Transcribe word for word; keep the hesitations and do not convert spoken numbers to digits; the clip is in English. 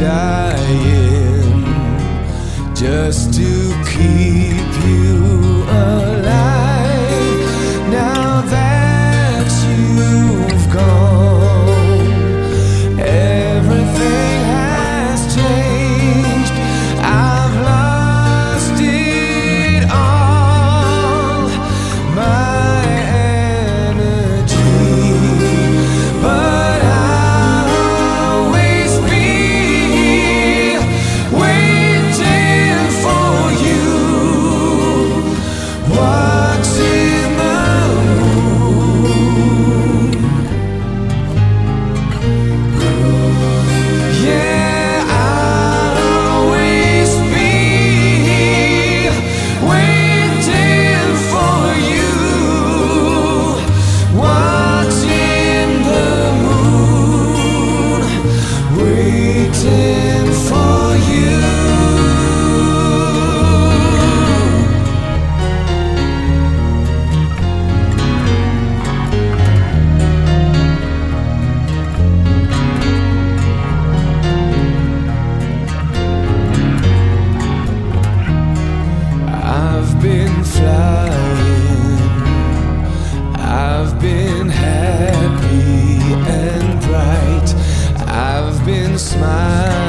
dying just to keep you alive. Now that you've gone, everything has changed. I've lost it all, my energy, but I'll always be waiting for you, watching the moon. Yeah, I'll always be waiting for you, watching the moon, waiting for you. I've been flying, I've been happy and bright, I've been smiling